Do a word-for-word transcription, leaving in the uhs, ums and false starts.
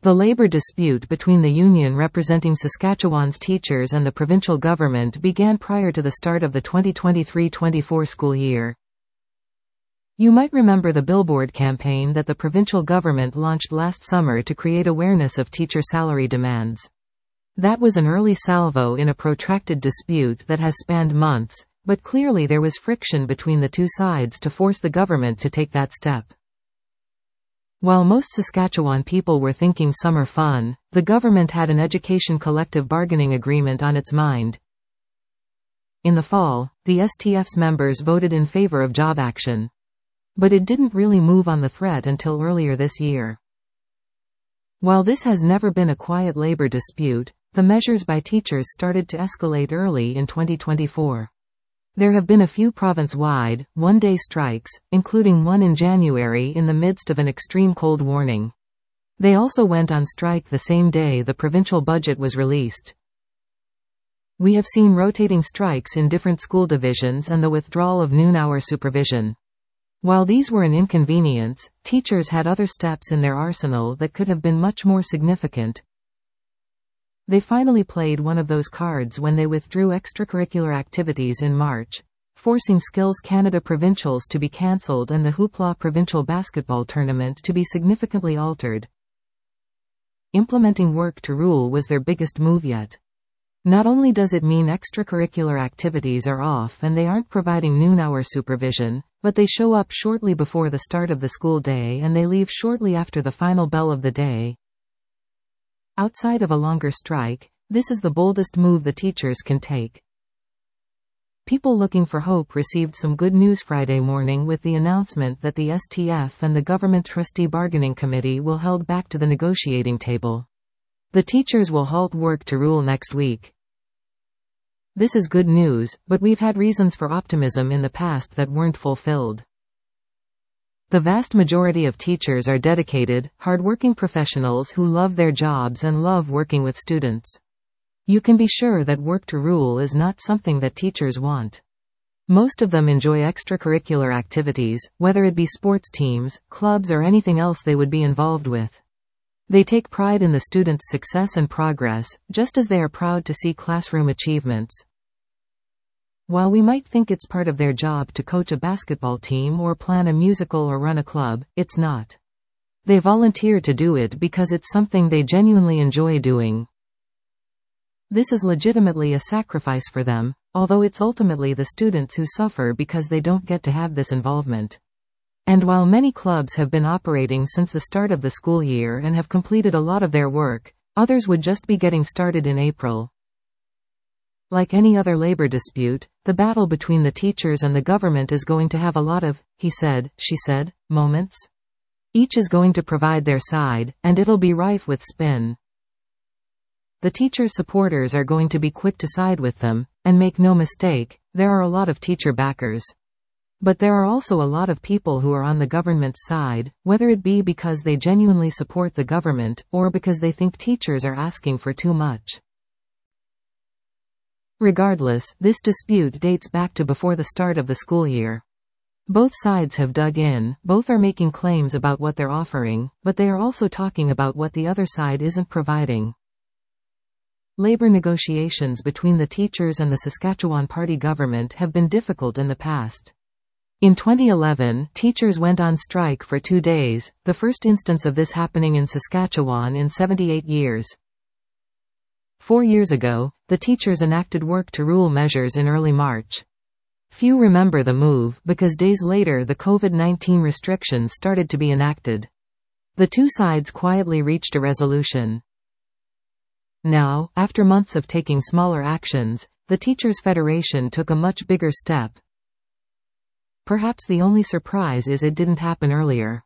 The labor dispute between the union representing Saskatchewan's teachers and the provincial government began prior to the start of the twenty twenty-three twenty-four school year. You might remember the billboard campaign that the provincial government launched last summer to create awareness of teacher salary demands. That was an early salvo in a protracted dispute that has spanned months, but clearly there was friction between the two sides to force the government to take that step. While most Saskatchewan people were thinking summer fun, the government had an education collective bargaining agreement on its mind. In the fall, the S T F's members voted in favor of job action. But it didn't really move on the threat until earlier this year. While this has never been a quiet labor dispute, the measures by teachers started to escalate early in twenty twenty-four. There have been a few province-wide, one-day strikes, including one in January in the midst of an extreme cold warning. They also went on strike the same day the provincial budget was released. We have seen rotating strikes in different school divisions and the withdrawal of noon-hour supervision. While these were an inconvenience, teachers had other steps in their arsenal that could have been much more significant. They finally played one of those cards when they withdrew extracurricular activities in March, forcing Skills Canada Provincials to be cancelled and the Hoopla Provincial Basketball Tournament to be significantly altered. Implementing Work to Rule was their biggest move yet. Not only does it mean extracurricular activities are off and they aren't providing noon-hour supervision, but they show up shortly before the start of the school day and they leave shortly after the final bell of the day. Outside of a longer strike, this is the boldest move the teachers can take. People looking for hope received some good news Friday morning with the announcement that the S T F and the Government Trustee Bargaining Committee will held back to the negotiating table. The teachers will halt Work to Rule next week. This is good news, but we've had reasons for optimism in the past that weren't fulfilled. The vast majority of teachers are dedicated, hardworking professionals who love their jobs and love working with students. You can be sure that Work to Rule is not something that teachers want. Most of them enjoy extracurricular activities, whether it be sports teams, clubs or anything else they would be involved with. They take pride in the students' success and progress, just as they are proud to see classroom achievements. While we might think it's part of their job to coach a basketball team or plan a musical or run a club, it's not. They volunteer to do it because it's something they genuinely enjoy doing. This is legitimately a sacrifice for them, although it's ultimately the students who suffer because they don't get to have this involvement. And while many clubs have been operating since the start of the school year and have completed a lot of their work, others would just be getting started in April. Like any other labor dispute, the battle between the teachers and the government is going to have a lot of, he said, she said, moments. Each is going to provide their side, and it'll be rife with spin. The teachers' supporters are going to be quick to side with them, and make no mistake, there are a lot of teacher backers. But there are also a lot of people who are on the government's side, whether it be because they genuinely support the government, or because they think teachers are asking for too much. Regardless, this dispute dates back to before the start of the school year. Both sides have dug in, both are making claims about what they're offering, but they are also talking about what the other side isn't providing. Labor negotiations between the teachers and the Saskatchewan Party government have been difficult in the past. In twenty eleven, teachers went on strike for two days, the first instance of this happening in Saskatchewan in seventy-eight years. Four years ago, the teachers enacted Work to Rule measures in early March. Few remember the move, because days later the COVID nineteen restrictions started to be enacted. The two sides quietly reached a resolution. Now, after months of taking smaller actions, the Teachers' Federation took a much bigger step. Perhaps the only surprise is it didn't happen earlier.